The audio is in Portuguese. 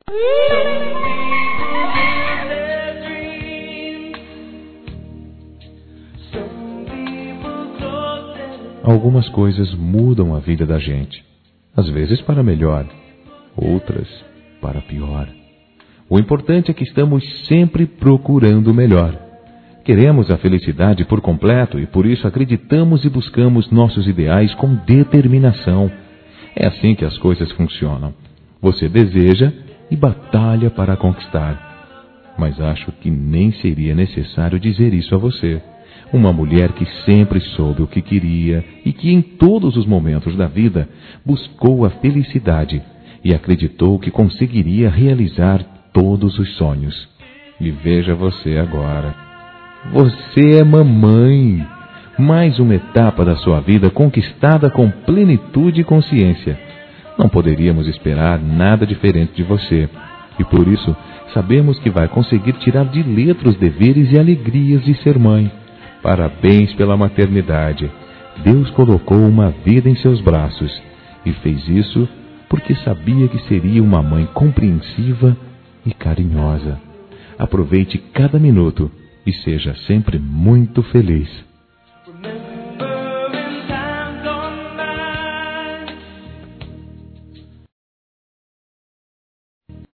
Algumas coisas mudam a vida da gente, às vezes para melhor, outras para pior. O importante é que estamos sempre procurando o melhor. Queremos a felicidade por completo e por isso acreditamos e buscamos nossos ideais com determinação. É assim que as coisas funcionam. Você deseja e batalha para conquistar. Mas acho que nem seria necessário dizer isso a você. Uma mulher que sempre soube o que queria e que em todos os momentos da vida buscou a felicidade e acreditou que conseguiria realizar todos os sonhos. E veja você agora. Você é mamãe. Mais uma etapa da sua vida conquistada com plenitude e consciência. Não poderíamos esperar nada diferente de você. E por isso sabemos que vai conseguir tirar de letra os deveres e alegrias de ser mãe. Parabéns pela maternidade. Deus colocou uma vida em seus braços e fez isso porque sabia que seria uma mãe compreensiva e carinhosa. Aproveite cada minuto e seja sempre muito feliz.